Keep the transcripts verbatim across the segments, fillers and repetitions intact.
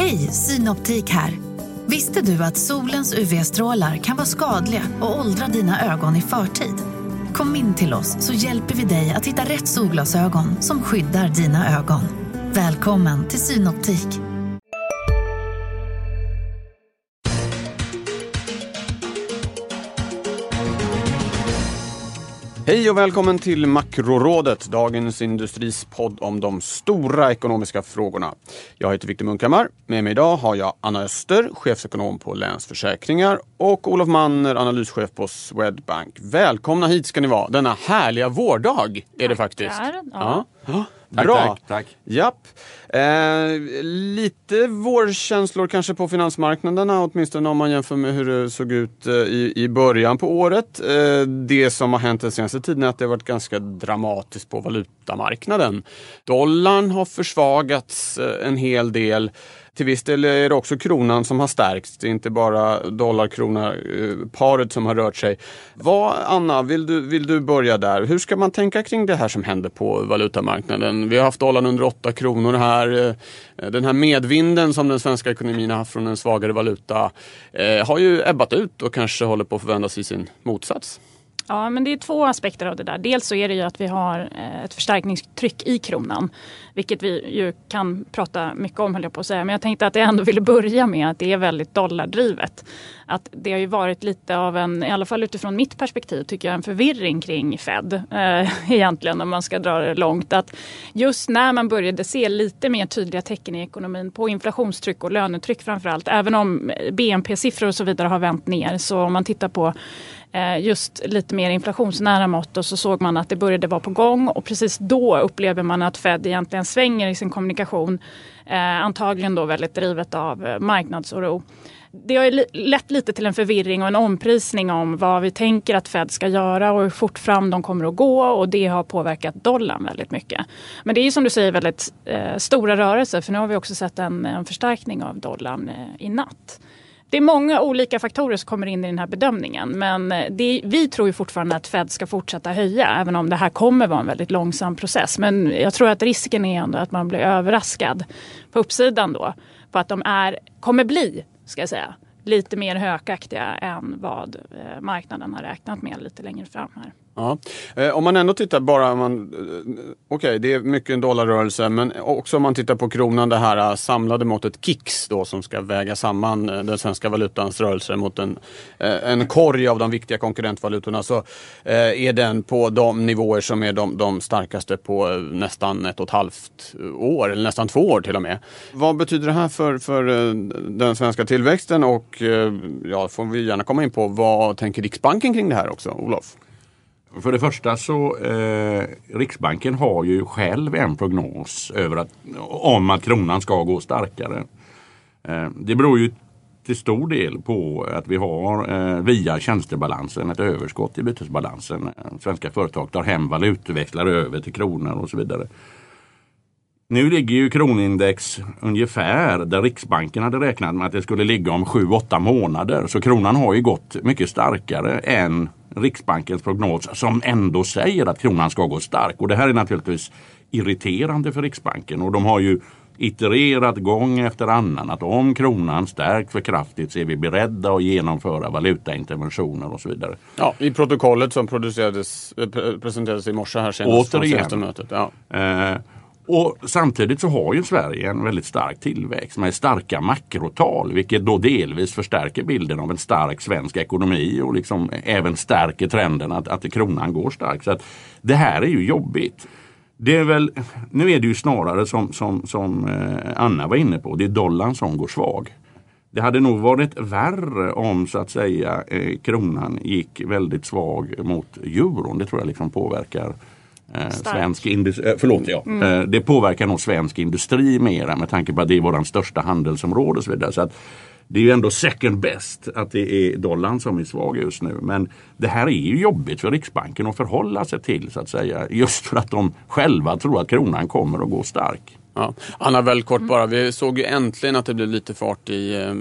Hej, Synoptik här. Visste du att solens U V-strålar kan vara skadliga och åldra dina ögon i förtid? Kom in till oss så hjälper vi dig att hitta rätt solglasögon som skyddar dina ögon. Välkommen till Synoptik. Hej och välkommen till Makrorådet, dagens industrispodd om de stora ekonomiska frågorna. Jag heter Viktor Munkhammar. Med mig idag har jag Anna Öster, chefsekonom på Länsförsäkringar, och Olof Manner, analyschef på Swedbank. Välkomna hit ska ni vara. Denna härliga vårdag är det faktiskt. Ja. Ja. Ja. Tack, Bra. tack, tack. Japp. Eh, lite vårkänslor kanske på finansmarknaderna, åtminstone om man jämför med hur det såg ut eh, i, i början på året. Eh, det som har hänt den senaste tiden är att det har varit ganska dramatiskt på valutamarknaden. Dollarn har försvagats eh, en hel del. Till viss del är det också kronan som har stärkts. Det är inte bara dollar-krona-paret som har rört sig. Vad, Anna, vill du, vill du börja där? Hur ska man tänka kring det här som händer på valutamarknaden? Vi har haft dollarn under åtta kronor här. Den här medvinden som den svenska ekonomin har haft från en svagare valuta eh, har ju ebbat ut och kanske håller på att förvändas i sin motsats. Ja, men det är två aspekter av det där. Dels så är det ju att vi har ett förstärkningstryck i kronan, vilket vi ju kan prata mycket om, höll jag på att säga. Men jag tänkte att jag ändå ville börja med att det är väldigt dollardrivet. Att det har ju varit lite av en, i alla fall utifrån mitt perspektiv, tycker jag, en förvirring kring Fed. Eh, egentligen, om man ska dra det långt. Att just när man började se lite mer tydliga tecken i ekonomin på inflationstryck och lönetryck framförallt, även om B N P-siffror och så vidare har vänt ner, så om man tittar på just lite mer inflationsnära mått, och så såg man att det började vara på gång, och precis då upplever man att Fed egentligen svänger i sin kommunikation, eh, antagligen då väldigt drivet av eh, marknadsoro. Det har ju lett lite till en förvirring och en omprisning om vad vi tänker att Fed ska göra och hur fort fram de kommer att gå, och det har påverkat dollarn väldigt mycket. Men det är ju som du säger väldigt eh, stora rörelser, för nu har vi också sett en, en förstärkning av dollarn eh, i natt. Det är många olika faktorer som kommer in i den här bedömningen, men det, vi tror ju fortfarande att Fed ska fortsätta höja, även om det här kommer vara en väldigt långsam process. Men jag tror att risken är ändå att man blir överraskad på uppsidan då, på att de är, kommer bli, ska jag säga, lite mer hökaktiga än vad eh, marknaden har räknat med lite längre fram här. Ja. Eh, om man ändå tittar bara, man, eh, okej okay, det är mycket en dollarrörelse, men också om man tittar på kronan, det här samlade måttet K I X då, som ska väga samman eh, den svenska valutans rörelser mot en, eh, en korg av de viktiga konkurrentvalutorna, så eh, är den på de nivåer som är de, de starkaste på eh, nästan ett och ett halvt år, eller nästan två år till och med. Vad betyder det här för, för eh, den svenska tillväxten, och eh, ja, får vi gärna komma in på vad tänker Riksbanken kring det här också, Olof? För det första så eh, Riksbanken har ju själv en prognos över att, om att kronan ska gå starkare. Eh, det beror ju till stor del på att vi har eh, via tjänstebalansen ett överskott i bytesbalansen. Svenska företag tar hem valutväxlar över till kronor och så vidare. Nu ligger ju kronindex ungefär där Riksbanken hade räknat med att det skulle ligga om sju åtta månader. Så kronan har ju gått mycket starkare än Riksbankens prognos, som ändå säger att kronan ska gå stark. Och det här är naturligtvis irriterande för Riksbanken. Och de har ju itererat gång efter annan att om kronan stärkt för kraftigt så är vi beredda att genomföra valutainterventioner och så vidare. Ja, i protokollet som producerades, presenterades i morse här senast. Återigen. Mötet. Ja. Eh, Och samtidigt så har ju Sverige en väldigt stark tillväxt med starka makrotal, vilket då delvis förstärker bilden av en stark svensk ekonomi och liksom även stärker trenden att, att kronan går starkt. Så att det här är ju jobbigt. Det är väl, nu är det ju snarare som, som, som Anna var inne på, det är dollarn som går svag. Det hade nog varit värre om så att säga kronan gick väldigt svag mot euron. Det tror jag liksom påverkar Eh, svensk industri, eh, förlåt, ja. Mm. Eh, det påverkar nog svensk industri mer med tanke på att det är våran största handelsområde och så vidare. Så att det är ju ändå second best att det är dollarn som är svag just nu. Men det här är ju jobbigt för Riksbanken att förhålla sig till, så att säga. Just för att de själva tror att kronan kommer att gå stark. Ja. Anna, väl kort bara. Vi såg ju äntligen att det blev lite fart i,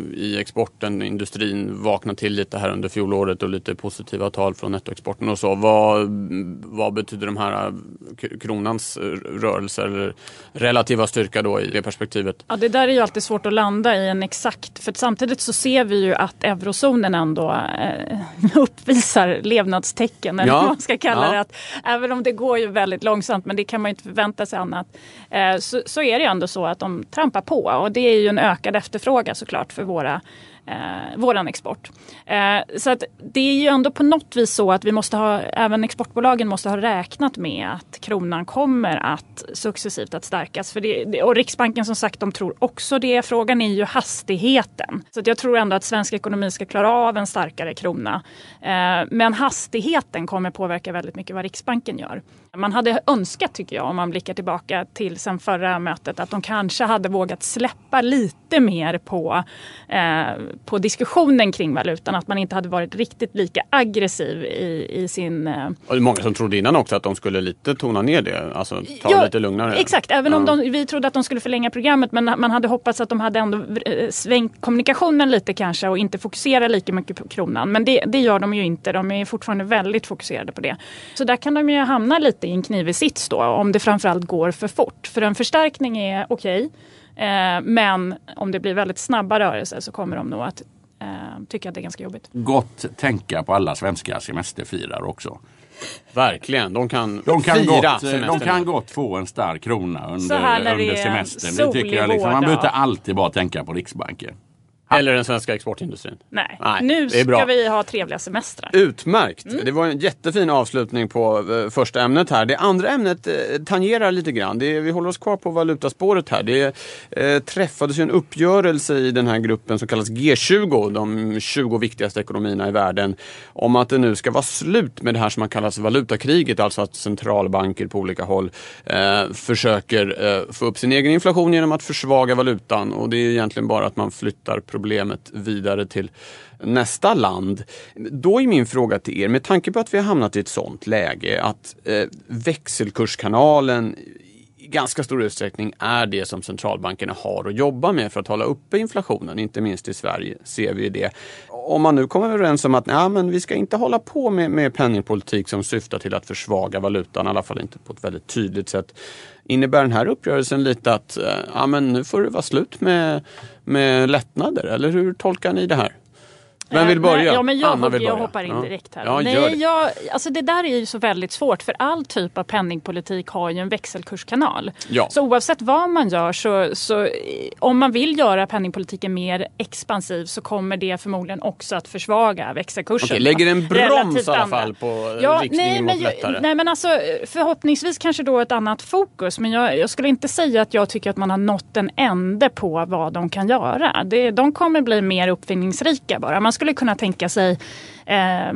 i exporten. Industrin vaknade till lite här under fjolåret och lite positiva tal från nettoexporten och så. Vad, vad betyder de här kronans rörelser eller relativa styrka då i det perspektivet? Ja, det där är ju alltid svårt att landa i en exakt. För samtidigt så ser vi ju att eurozonen ändå eh, uppvisar levnadstecken. Eller ja. vad man ska kalla ja. det. Att, även om det går ju väldigt långsamt, men det kan man ju inte förvänta sig annat. Eh, så, så är det ju ändå så att de trampar på. Och det är ju en ökad efterfrågan såklart för våra Eh, våran export. Eh, så att det är ju ändå på något vis så att vi måste ha, även exportbolagen måste ha räknat med att kronan kommer att successivt att stärkas. För det, och Riksbanken som sagt, de tror också det. Frågan är ju hastigheten. Så att jag tror ändå att svensk ekonomi ska klara av en starkare krona. Eh, men hastigheten kommer påverka väldigt mycket vad Riksbanken gör. Man hade önskat, tycker jag, om man blickar tillbaka till sen förra mötet, att de kanske hade vågat släppa lite mer på eh, på diskussionen kring valutan, att man inte hade varit riktigt lika aggressiv i, i sin... Eh... Och det är många som trodde innan också att de skulle lite tona ner det, alltså ta ja, det lite lugnare. Exakt, även ja. om de, vi trodde att de skulle förlänga programmet, men man hade hoppats att de hade ändå svängt kommunikationen lite kanske och inte fokusera lika mycket på kronan. Men det, det gör de ju inte, de är fortfarande väldigt fokuserade på det. Så där kan de ju hamna lite i en knivig sits då, om det framförallt går för fort. För en förstärkning är okej. Okay. Eh, men om det blir väldigt snabba rörelser så kommer de nog att eh, tycka att det är ganska jobbigt. Gott tänka på alla svenska semesterfirare också. Verkligen, de kan, de kan fira gott, semestern. De kan gott få en stark krona under, under semestern. Det tycker jag liksom, man behöver inte alltid bara tänka på Riksbanken. Eller den svenska exportindustrin. Nej, Nej nu ska vi ha trevliga semestrar. Utmärkt. Mm. Det var en jättefin avslutning på uh, första ämnet här. Det andra ämnet uh, tangerar lite grann. Det är, vi håller oss kvar på valutaspåret här. Det uh, träffades ju en uppgörelse i den här gruppen som kallas G tjugo, de tjugo viktigaste ekonomierna i världen, om att det nu ska vara slut med det här som man kallas valutakriget, alltså att centralbanker på olika håll uh, försöker uh, få upp sin egen inflation genom att försvaga valutan. Och det är egentligen bara att man flyttar problemet vidare till nästa land. Då är min fråga till er, med tanke på att vi har hamnat i ett sånt läge att eh, växelkurskanalen i ganska stor utsträckning är det som centralbankerna har att jobba med för att hålla uppe inflationen, inte minst i Sverige ser vi det. Om man nu kommer överens om att nej, men vi ska inte hålla på med, med penningpolitik som syftar till att försvaga valutan, i alla fall inte på ett väldigt tydligt sätt. Innebär den här uppgörelsen lite att ja, men nu får det vara slut med, med lättnader, eller hur tolkar ni det här? Vem vill börja? Nej, ja, men jag, Anna vill börja. jag hoppar in ja. direkt här. Ja, Nej, det. jag, alltså det där är ju så väldigt svårt, för all typ av penningpolitik har ju en växelkurskanal. Ja. Så oavsett vad man gör, så, så om man vill göra penningpolitiken mer expansiv så kommer det förmodligen också att försvaga växelkursen. Okej, lägger en broms i alla fall på ja, riktningen nej, mot men, lättare. Nej, men alltså förhoppningsvis kanske då ett annat fokus. Men jag, jag skulle inte säga att jag tycker att man har nått en ände på vad de kan göra. Det, de kommer bli mer uppfinningsrika bara. Man skulle kunna tänka sig Eh,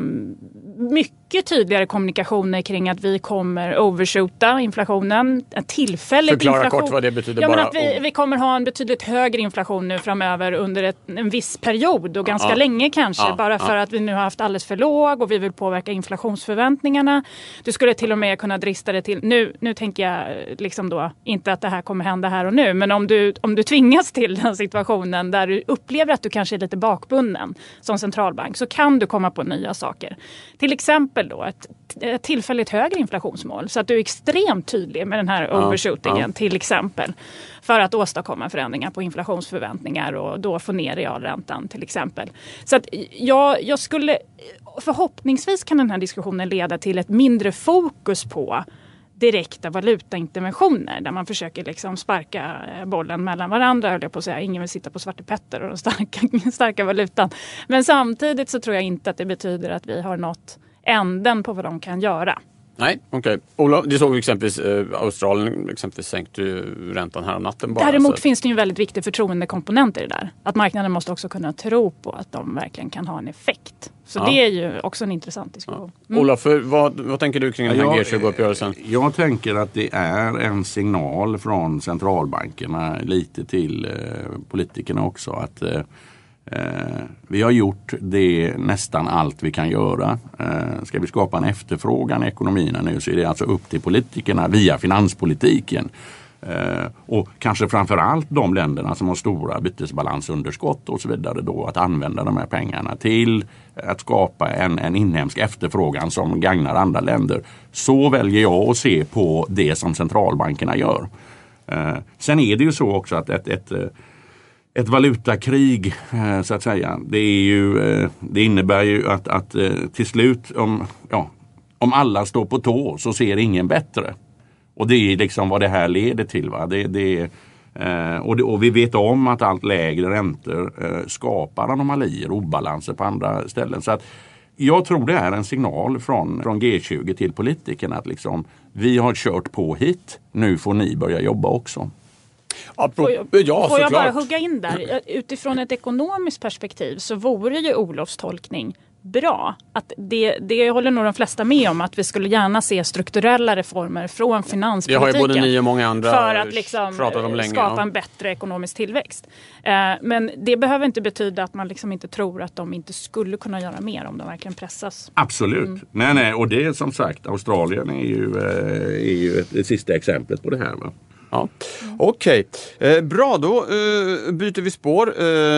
mycket tydligare kommunikationer kring att vi kommer overshoota inflationen. Tillfälligt Förklara inflation. kort vad det betyder. Ja, bara men att vi, vi kommer ha en betydligt högre inflation nu framöver under ett, en viss period och ganska ja. länge kanske. Ja. Bara för ja. att vi nu har haft alldeles för låg och vi vill påverka inflationsförväntningarna. Du skulle till och med kunna drista det till, nu, nu tänker jag liksom då inte att det här kommer hända här och nu, men om du, om du tvingas till den situationen där du upplever att du kanske är lite bakbunden som centralbank, så kan du komma på nya saker. Till exempel då ett, ett tillfälligt högre inflationsmål, så att du är extremt tydlig med den här ja, overshootingen ja. till exempel, för att åstadkomma förändringar på inflationsförväntningar och då få ner realräntan till exempel. Så att jag, jag skulle, förhoppningsvis kan den här diskussionen leda till ett mindre fokus på direkta valutainterventioner där man försöker liksom sparka bollen mellan varandra, höll jag på att säga. Ingen vill sitta på Svarte Petter och den starka, starka valutan. Men samtidigt så tror jag inte att det betyder att vi har nått änden på vad de kan göra. Nej, okej. Okay. Ola, det såg vi exempelvis eh, Australien exempelvis sänkte ju räntan här om natten bara. Däremot så. finns det ju en väldigt viktig förtroendekomponent i det där. Att marknaden måste också kunna tro på att de verkligen kan ha en effekt. Så ja. det är ju också en intressant diskussion. Ja. Mm. Ola, för vad, vad tänker du kring den här G tjugo-uppgörelsen? Jag tänker att det är en signal från centralbankerna lite till eh, politikerna också att eh, Eh, vi har gjort det nästan allt vi kan göra. Eh, ska vi skapa en efterfrågan i ekonomin nu, så är det alltså upp till politikerna via finanspolitiken Eh, och kanske framförallt de länderna som har stora bytesbalansunderskott och så vidare då, att använda de här pengarna till att skapa en, en inhemsk efterfrågan som gagnar andra länder. Så väljer jag att se på det som centralbankerna gör. Eh, sen är det ju så också att ett, ett, ett valutakrig eh, så att säga, det, är ju, eh, det innebär ju att, att eh, till slut om, ja, om alla står på tå så ser ingen bättre. Och det är liksom vad det här leder till. Va? Det, det, eh, och, det, och vi vet om att allt lägre räntor eh, skapar anomalier och obalanser på andra ställen. Så att jag tror det är en signal från, från G tjugo till politikerna att liksom, vi har kört på hit, nu får ni börja jobba också. Får jag, ja, får jag bara hugga in där? Utifrån ett ekonomiskt perspektiv så vore ju Olofs tolkning bra. Att det, det håller nog de flesta med om, att vi skulle gärna se strukturella reformer från finanspolitiken. Det har ju både ni och många andra för att liksom pratat om länge, skapa ja. en bättre ekonomisk tillväxt. Eh, men det behöver inte betyda att man liksom inte tror att de inte skulle kunna göra mer om de verkligen pressas. Absolut. Mm. Nej, nej, och det är som sagt, Australien är ju, är ju ett, det sista exemplet på det här, va? Ja. Okej, okay. eh, bra då eh, byter vi spår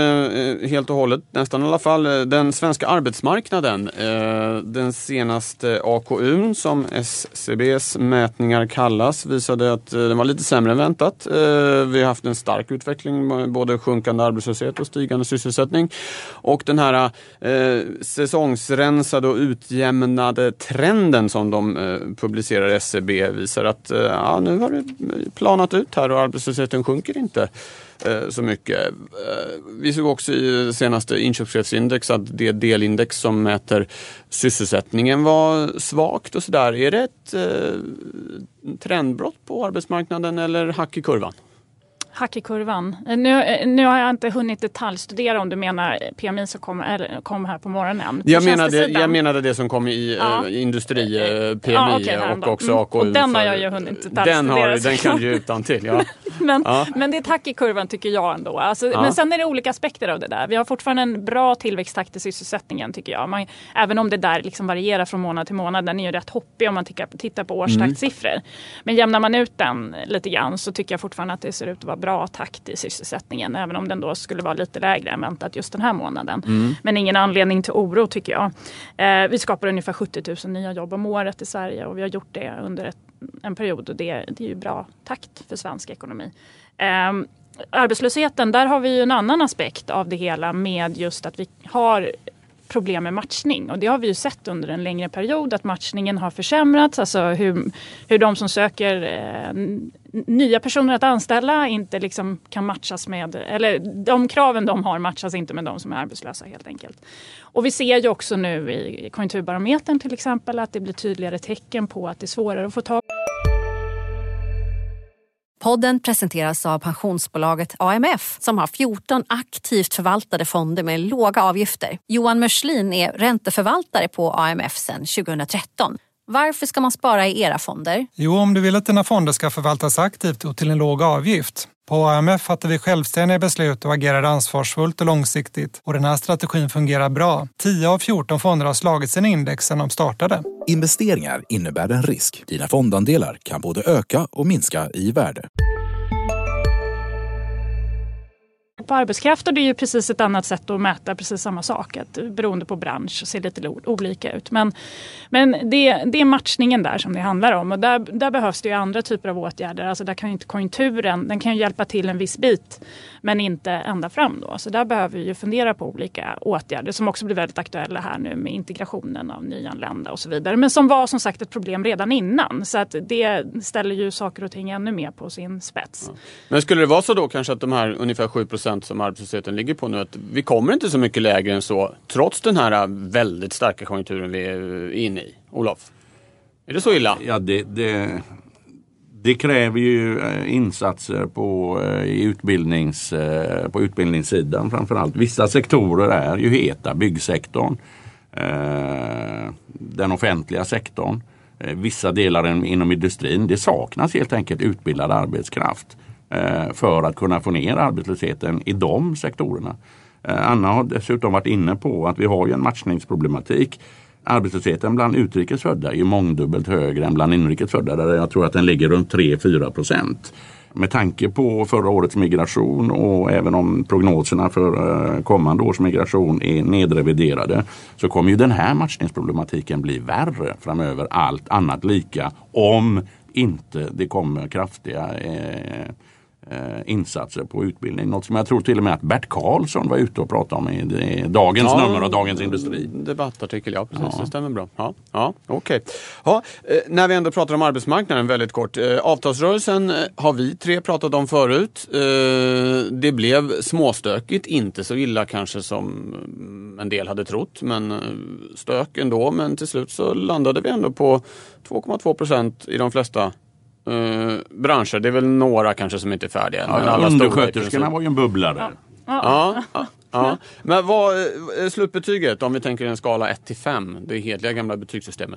eh, helt och hållet, nästan i alla fall. Den svenska arbetsmarknaden, eh, den senaste A K U:n som S C B:s mätningar kallas, visade att eh, den var lite sämre än väntat. Eh, vi har haft en stark utveckling, både sjunkande arbetslöshet och stigande sysselsättning. Och den här eh, säsongsrensade och utjämnade trenden som de eh, publicerar S C B visar att eh, ja, nu har det planat ut här och arbetslösheten sjunker inte eh, så mycket. Eh, vi såg också i senaste inköpschefsindex att det delindex som mäter sysselsättningen var svagt och sådär. Är det ett eh, trendbrott på arbetsmarknaden eller hack i kurvan? Hack i kurvan. Nu, nu har jag inte hunnit detaljstudera om du menar P M I som kom, eller, kom här på morgonen. På jag, menade, jag menade det som kom i ja. uh, industri, uh, P M I ja, okay, och också A K U. Och den har jag ju hunnit detaljstudera. Den, har, den kan du ju utan till, ja. men, ja. men det är ett hack i kurvan tycker jag ändå. Alltså, ja. Men sen är det olika aspekter av det där. Vi har fortfarande en bra tillväxttakt i sysselsättningen tycker jag. Man, även om det där liksom varierar från månad till månad. Den är ju rätt hoppig om man tittar, tittar på årstaktsiffror. Mm. Men jämnar man ut den lite grann så tycker jag fortfarande att det ser ut att vara bra takt i sysselsättningen, även om den då skulle vara lite lägre än väntat just den här månaden. Mm. Men ingen anledning till oro tycker jag. Eh, vi skapar ungefär sjuttio tusen nya jobb om året i Sverige och vi har gjort det under ett, en period och det, det är ju bra takt för svensk ekonomi. Eh, arbetslösheten, där har vi ju en annan aspekt av det hela med just att vi har problem med matchning. Och det har vi ju sett under en längre period att matchningen har försämrats. Alltså hur, hur de som söker eh, nya personer att anställa inte liksom kan matchas med, eller de kraven de har matchas inte med de som är arbetslösa helt enkelt. Och vi ser ju också nu i konjunkturbarometern till exempel att det blir tydligare tecken på att det är svårare att få tag. Podden presenteras av pensionsbolaget A M F som har fjorton aktivt förvaltade fonder med låga avgifter. Johan Mörslin är ränteförvaltare på A M F sedan tjugohundratretton. Varför ska man spara i era fonder? Jo, om du vill att dina fonder ska förvaltas aktivt och till en låg avgift. På A M F fattar vi självständiga beslut och agerar ansvarsfullt och långsiktigt. Och den här strategin fungerar bra. tio av fjorton fonder har slagit sin index sedan de startade. Investeringar innebär en risk. Dina fondandelar kan både öka och minska i värde. På arbetskraft och det är ju precis ett annat sätt att mäta precis samma sak. Att beroende på bransch ser lite olika ut. Men, men det, det är matchningen där som det handlar om. Och där, där behövs det ju andra typer av åtgärder. Alltså där kan ju inte konjunkturen, den kan ju hjälpa till en viss bit. Men inte ända fram då. Så där behöver vi ju fundera på olika åtgärder. Som också blir väldigt aktuella här nu med integrationen av nyanlända och så vidare. Men som var som sagt ett problem redan innan. Så att det ställer ju saker och ting ännu mer på sin spets. Ja. Men skulle det vara så då kanske att de här ungefär sju procent som arbetslösheten ligger på nu, att vi kommer inte så mycket lägre än så trots den här väldigt starka konjunkturen vi är inne i? Olof, är det så illa? Ja, det, det, det kräver ju insatser på, i utbildnings, på utbildningssidan framförallt. Vissa sektorer är ju heta, byggsektorn, den offentliga sektorn, vissa delar inom industrin. Det saknas helt enkelt utbildad arbetskraft för att kunna få ner arbetslösheten i de sektorerna. Anna har dessutom varit inne på att vi har ju en matchningsproblematik. Arbetslösheten bland utrikesfödda är ju mångdubbelt högre än bland inrikesfödda. Där jag tror att den ligger runt tre till fyra procent. med tanke på förra årets migration och även om prognoserna för kommande års migration är nedreviderade, så kommer ju den här matchningsproblematiken bli värre framöver, allt annat lika, om inte det kommer kraftiga eh, insatser på utbildning. Något som jag tror till och med att Bert Karlsson var ute och pratade om i dagens ja, nummer av Dagens Industri. Debattartikel, ja precis. Ja. Det stämmer bra. Ja, ja okej. Okay. Ja, eh, när vi ändå pratar om arbetsmarknaden väldigt kort. Eh, avtalsrörelsen eh, har vi tre pratat om förut. Eh, det blev småstökigt, inte så illa kanske som en del hade trott, men eh, stök ändå. Men till slut så landade vi ändå på två komma två procent i de flesta Uh, branscher. Det är väl några kanske som inte är färdiga. Ja, men alla undersköterskorna var ju en bubblare. Ja. Ja, ja, ja. Men vad är slutbetyget om vi tänker en skala ett till fem? Det hedliga gamla betygssystemet.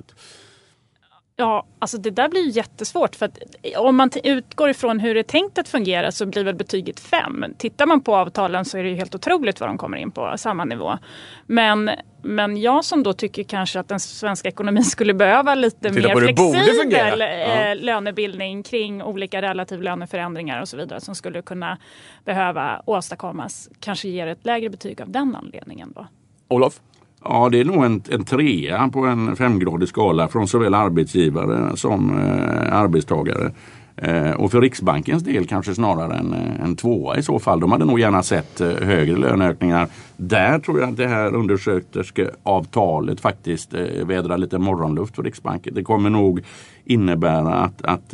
Ja, alltså det där blir ju jättesvårt, för att om man t- utgår ifrån hur det är tänkt att fungera så blir väl betyget fem. Tittar man på avtalen så är det ju helt otroligt vad de kommer in på samma nivå. Men, men jag som då tycker kanske att den svenska ekonomin skulle behöva lite Titta mer flexibel ja. lönebildning kring olika relativ löneförändringar och så vidare som skulle kunna behöva åstadkommas, kanske ger ett lägre betyg av den anledningen då. Olof? Ja, det är nog en, en trea på en femgradig skala från såväl arbetsgivare som eh, arbetstagare. Eh, och för Riksbankens del kanske snarare en, en tvåa i så fall. De hade nog gärna sett eh, högre löneökningar. Där tror jag att det här undersköterskeavtalet faktiskt eh, vädrar lite morgonluft för Riksbanken. Det kommer nog innebära att, att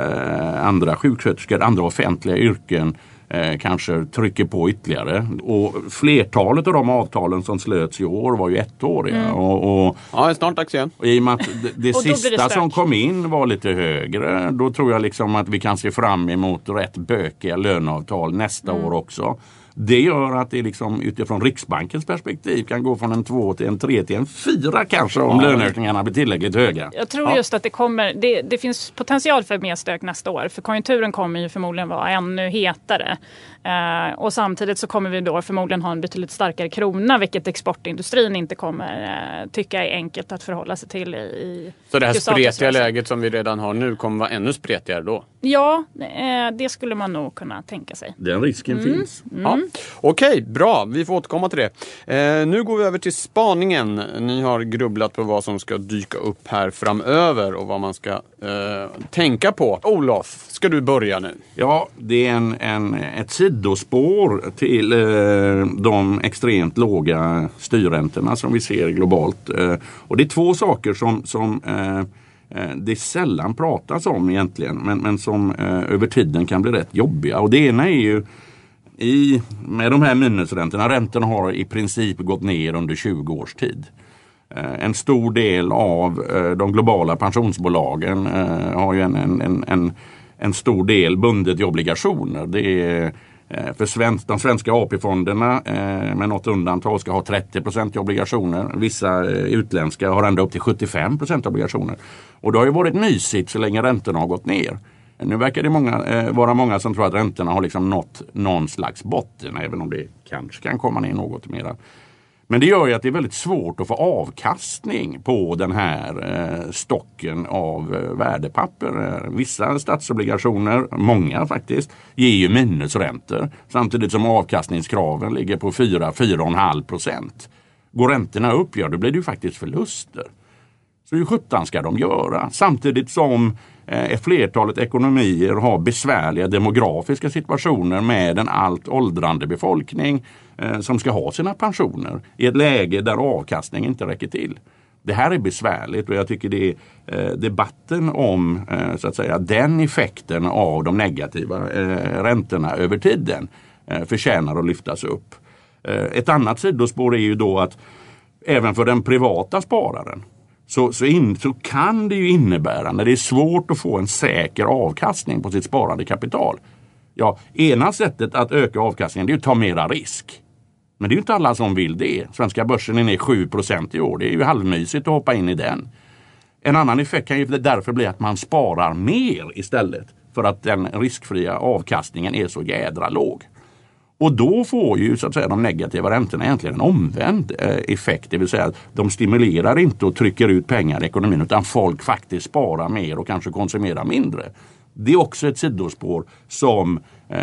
eh, andra sjuksköterskor, andra offentliga yrken Eh, kanske trycker på ytterligare. Och flertalet av de avtalen som slöts i år var ju ettåriga. Mm. Och, och, ja, snart dags igen. Och i och med att det, det sista det som kom in var lite högre, då tror jag liksom att vi kan se fram emot rätt bökiga löneavtal nästa mm. år också. Det gör att det liksom utifrån Riksbankens perspektiv kan gå från en två till en tre till en fyra kanske om ja. löneökningarna blir tillräckligt höga. Jag tror ja. just att det kommer, det, det finns potential för mer stök nästa år, för konjunkturen kommer ju förmodligen vara ännu hetare. Eh, och samtidigt så kommer vi då förmodligen ha en betydligt starkare krona, vilket exportindustrin inte kommer eh, tycka är enkelt att förhålla sig till i Så det här spretiga läget som vi redan har nu kommer vara ännu spretigare då? Ja, eh, det skulle man nog kunna tänka sig. Den risken mm. finns. Mm. Ja. Okej, bra. Vi får återkomma till det. Eh, nu går vi över till spaningen. Ni har grubblat på vad som ska dyka upp här framöver och vad man ska eh, tänka på. Olof, ska du börja nu? Ja, det är en, en, ett sidospår till eh, de extremt låga styrräntorna som vi ser globalt. Eh, och det är två saker som, som eh, det sällan pratas om egentligen, men, men som eh, över tiden kan bli rätt jobbiga. Och det ena är ju I, med de här minusräntorna, räntorna har i princip gått ner under tjugo års tid. En stor del av de globala pensionsbolagen har ju en, en, en, en stor del bundet i obligationer. Det är för svensk, de svenska A P-fonderna med något undantag ska ha trettio procent i obligationer. Vissa utländska har ända upp till sjuttiofem procent obligationer. Och det har ju varit mysigt så länge räntorna har gått ner. Nu verkar det många, eh, vara många som tror att räntorna har liksom nått någon slags botten, även om det kanske kan komma ner något mera. Men det gör ju att det är väldigt svårt att få avkastning på den här eh, stocken av eh, värdepapper. Vissa statsobligationer, många faktiskt, ger ju minusräntor samtidigt som avkastningskraven ligger på fyra till fyra komma fem procent. Går räntorna upp, ja, då blir det ju faktiskt förluster. Så hur sjutton ska de göra? Samtidigt som eh, flertalet ekonomier har besvärliga demografiska situationer med en allt åldrande befolkning eh, som ska ha sina pensioner i ett läge där avkastning inte räcker till. Det här är besvärligt och jag tycker det är eh, debatten om eh, så att säga, den effekten av de negativa eh, räntorna över tiden eh, förtjänar att lyftas upp. Eh, ett annat sidospår är ju då att även för den privata spararen Så, så, in, så kan det ju innebära, när det är svårt att få en säker avkastning på sitt sparade kapital. Ja, ena sättet att öka avkastningen det är att ta mera risk. Men det är ju inte alla som vill det. Svenska börsen är ner sju procent i år. Det är ju halvmysigt att hoppa in i den. En annan effekt kan ju därför bli att man sparar mer istället. För att den riskfria avkastningen är så jädra låg. Och då får ju så att säga de negativa räntorna egentligen en omvänd eh, effekt. Det vill säga att de stimulerar inte och trycker ut pengar i ekonomin utan folk faktiskt sparar mer och kanske konsumerar mindre. Det är också ett sidospår som eh,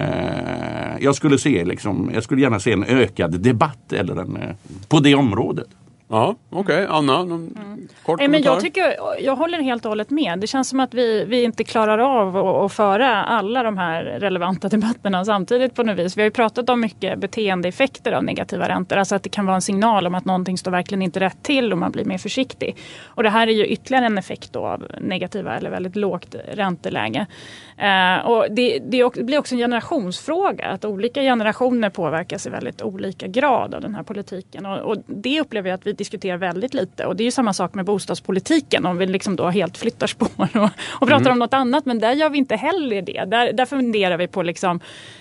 jag skulle se liksom, jag skulle gärna se en ökad debatt eller en, eh, på det området. Ja, okej. Okay. Anna, någon mm. kort Nej, men jag, kommentar? tycker, jag håller helt och hållet med. Det känns som att vi, vi inte klarar av att, att föra alla de här relevanta debatterna samtidigt på något vis. Vi har ju pratat om mycket beteendeeffekter av negativa räntor. Alltså att det kan vara en signal om att någonting står verkligen inte rätt till och man blir mer försiktig. Och det här är ju ytterligare en effekt då av negativa eller väldigt lågt ränteläge. Uh, och det, det blir också en generationsfråga. Att olika generationer påverkas i väldigt olika grad av den här politiken. Och, och det upplever jag att vi diskuterar väldigt lite. Och det är ju samma sak med bostadspolitiken. Om vi liksom då helt flyttar spår och, och pratar mm. om något annat. Men där gör vi inte heller det. Där, där funderar vi på liksom...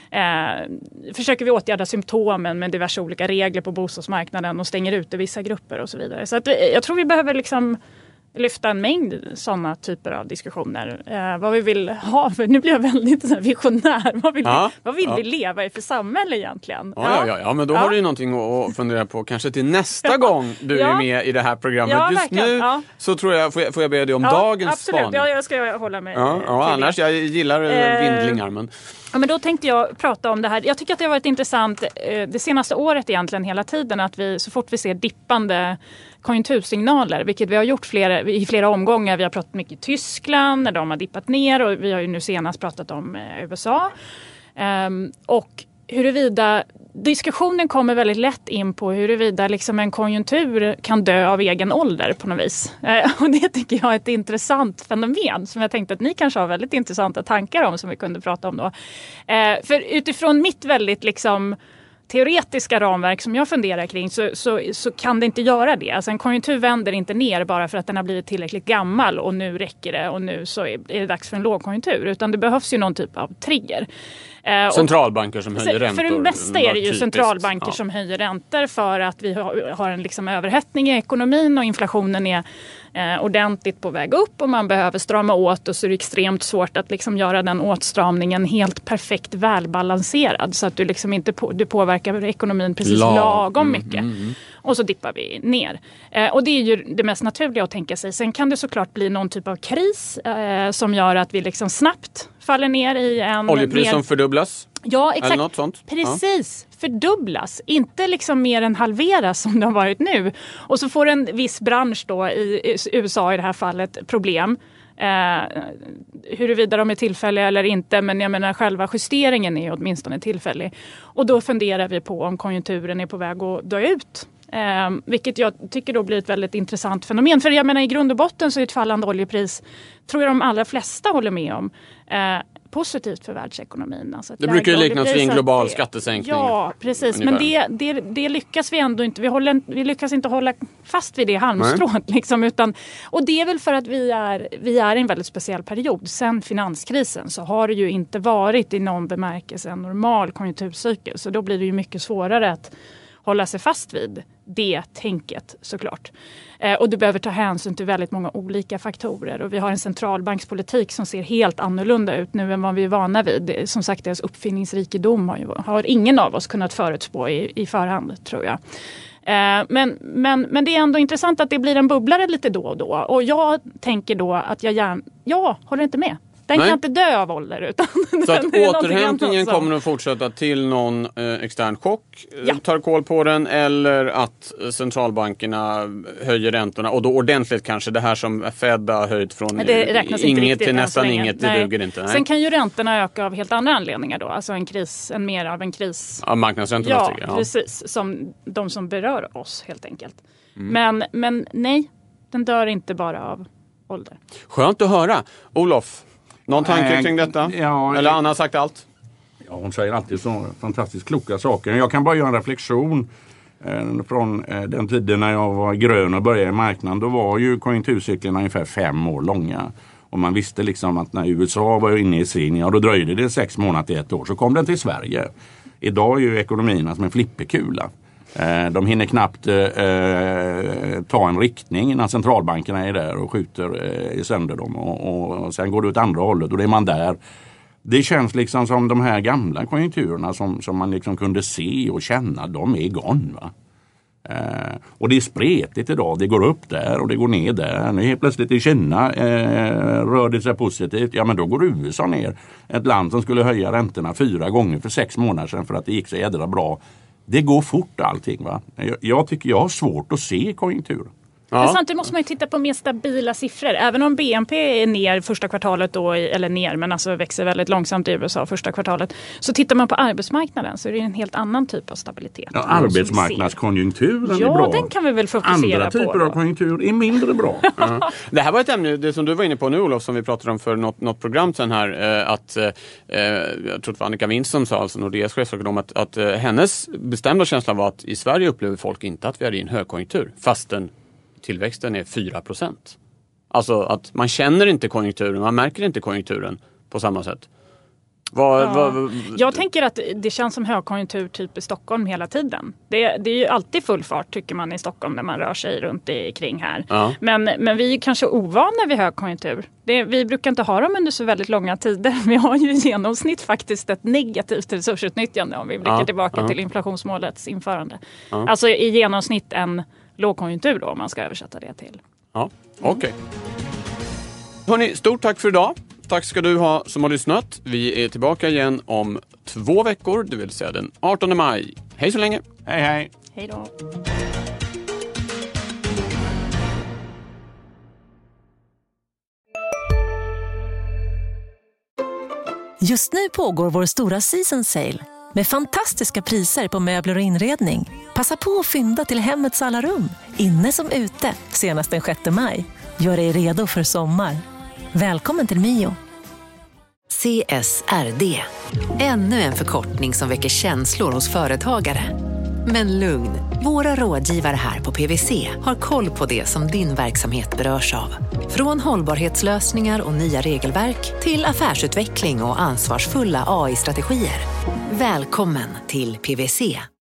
Eh, försöker vi åtgärda symptomen med diverse olika regler på bostadsmarknaden. Och stänger ute vissa grupper och så vidare. Så att, jag tror vi behöver liksom... lyfta en mängd sådana typer av diskussioner. Eh, vad vi vill ha, för nu blir jag väldigt så här visionär. Vad vill, ja, vi, vad vill ja. vi leva i för samhälle egentligen? Ja, ja, ja, ja men då ja. har du ju någonting att fundera på. Kanske till nästa ja. gång du ja. är med i det här programmet. Ja, Just verkligen. nu ja. så tror jag, får jag, får jag be dig om ja, dagens absolut. spaning. Ja, jag ska hålla mig ja, ja, till annars, det. jag gillar eh, vindlingar. Men... Ja, men då tänkte jag prata om det här. Jag tycker att det har varit intressant eh, det senaste året egentligen hela tiden. Att vi så fort vi ser dippande konjunktursignaler, vilket vi har gjort flera, i flera omgångar. Vi har pratat mycket i Tyskland när de har dippat ner och vi har ju nu senast pratat om eh, U S A. Um, och huruvida diskussionen kommer väldigt lätt in på huruvida liksom en konjunktur kan dö av egen ålder på något vis. Eh, och det tycker jag är ett intressant fenomen som jag tänkte att ni kanske har väldigt intressanta tankar om som vi kunde prata om då. Eh, för utifrån mitt väldigt liksom teoretiska ramverk som jag funderar kring så, så, så kan det inte göra det. Alltså en konjunktur vänder inte ner bara för att den har blivit tillräckligt gammal och nu räcker det och nu så är det dags för en lågkonjunktur. Utan det behövs ju någon typ av trigger. Centralbanker som höjer räntor. För det mesta är det ju typiskt. centralbanker ja. som höjer räntor för att vi har, har en liksom överhettning i ekonomin och inflationen är eh, ordentligt på väg upp och man behöver strama åt och så är det extremt svårt att liksom göra den åtstramningen helt perfekt välbalanserad så att du liksom inte på, du påverkar ekonomin precis Lag. lagom mycket. Mm, mm, mm. Och så dippar vi ner. Eh, och det är ju det mest naturliga att tänka sig. Sen kan det såklart bli någon typ av kris eh, som gör att vi liksom snabbt faller ner i en... Oljepris mer... som fördubblas? Ja, exakt. Eller något sånt. Precis. Ja. Fördubblas. Inte liksom mer än halveras som det har varit nu. Och så får en viss bransch då i U S A i det här fallet problem. Eh, huruvida de är tillfälliga eller inte, men jag menar själva justeringen är åtminstone tillfällig. Och då funderar vi på om konjunkturen är på väg att dö ut. Eh, vilket jag tycker då blir ett väldigt intressant fenomen. För jag menar i grund och botten så är ett fallande oljepris, tror jag de allra flesta håller med om, eh, positivt för världsekonomin. Alltså det brukar ju liknas vid en global skattesänkning. Ja, precis. Ungefär. Men det, det, det lyckas vi ändå inte. Vi, håller, vi lyckas inte hålla fast vid det halmstrået. Liksom, utan, och det är väl för att vi är, vi är i en väldigt speciell period. Sen finanskrisen så har det ju inte varit i någon bemärkelse en normal konjunkturcykel. Så då blir det ju mycket svårare att hålla sig fast vid det tänket såklart. Eh, och du behöver ta hänsyn till väldigt många olika faktorer. Och vi har en centralbankspolitik som ser helt annorlunda ut nu än vad vi är vana vid. Det, som sagt, deras uppfinningsrikedom har, ju, har ingen av oss kunnat förutspå i, i förhand, tror jag. Eh, men, men, men det är ändå intressant att det blir en bubblare lite då och då. Och jag tänker då att jag gärna... Jag håller inte med. Den Nej. kan inte dö av ålder. Utan så att återhämtningen kommer att fortsätta till någon eh, extern chock ja. tar koll på den eller att centralbankerna höjer räntorna och då ordentligt kanske det här som Fed har höjt från inget till nästan inget, det duger inte. Nej. Sen kan ju räntorna öka av helt andra anledningar då. Alltså en kris, en mer av en kris. Ja, marknadsräntorna ja, stiger. Ja, precis. Som de som berör oss helt enkelt. Mm. Men, men nej, den dör inte bara av ålder. Skönt att höra. Olof, någon tanke kring detta? Ja, eller Anna har sagt allt? Ja, hon säger alltid så fantastiskt kloka saker. Jag kan bara göra en reflektion eh, från eh, den tiden när jag var grön och började i marknaden. Då var ju konjunkturcyklerna ungefär fem år långa. Och man visste liksom att när U S A var inne i sin, ja då dröjde det sex månader till ett år. Så kom den till Sverige. Idag är ju ekonomierna som en flipperkula. Eh, de hinner knappt eh, ta en riktning innan centralbankerna är där och skjuter eh, sönder dem. Och, och, och sen går det åt andra hållet och då är man där. Det känns liksom som de här gamla konjunkturerna som, som man liksom kunde se och känna, de är igång va. Eh, och det är spretigt idag. Det går upp där och det går ner där. Nu helt plötsligt i Kina eh, rör det sig positivt. Ja, men då går U S A ner. Ett land som skulle höja räntorna fyra gånger för sex månader sedan för att det gick så jädra bra. Det går fort allting, va? Jag, jag tycker jag har svårt att se konjunktur. Ja. Men samtidigt måste man ju titta på mer stabila siffror. Även om B N P är ner första kvartalet då, eller ner, men alltså växer väldigt långsamt i U S A första kvartalet. Så tittar man på arbetsmarknaden så är det en helt annan typ av stabilitet. Ja, arbetsmarknadskonjunkturen ja, är bra. Ja, den kan vi väl fokusera på. Andra typer på, av konjunktur är mindre bra. uh-huh. Det här var ett ämne, det som du var inne på nu, Olof, som vi pratade om för något, något program sen här. Eh, att, eh, jag tror det var Annika Winst som sa, alltså Nordeas chefsekonom, att, att eh, hennes bestämda känsla var att i Sverige upplever folk inte att vi är i en högkonjunktur. Fastän tillväxten är fyra procent. Alltså att man känner inte konjunkturen, man märker inte konjunkturen på samma sätt. Vad, ja. vad, Jag tänker att det känns som högkonjunktur typ i Stockholm hela tiden. Det, det är ju alltid full fart tycker man i Stockholm när man rör sig runt i, kring här. Ja. Men, men vi är kanske ovana vid högkonjunktur. Det, vi brukar inte ha dem under så väldigt långa tider. Vi har ju i genomsnitt faktiskt ett negativt resursutnyttjande om vi blickar ja. tillbaka ja. till inflationsmålets införande. Ja. Alltså i genomsnitt en lågkonjunktur då om man ska översätta det till. Ja, okej. Okay. Hörrni, stort tack för idag. Tack ska du ha som har lyssnat. Vi är tillbaka igen om två veckor, det vill säga den artonde maj. Hej så länge. Hej hej. Hej då. Just nu pågår vår stora season sale med fantastiska priser på möbler och inredning. Passa på att fynda till hemmets alla rum, inne som ute, senast den sjätte maj. Gör dig redo för sommar. Välkommen till Mio. C S R D. Ännu en förkortning som väcker känslor hos företagare. Men lugn, våra rådgivare här på P W C har koll på det som din verksamhet berörs av. Från hållbarhetslösningar och nya regelverk till affärsutveckling och ansvarsfulla A I-strategier. Välkommen till P W C.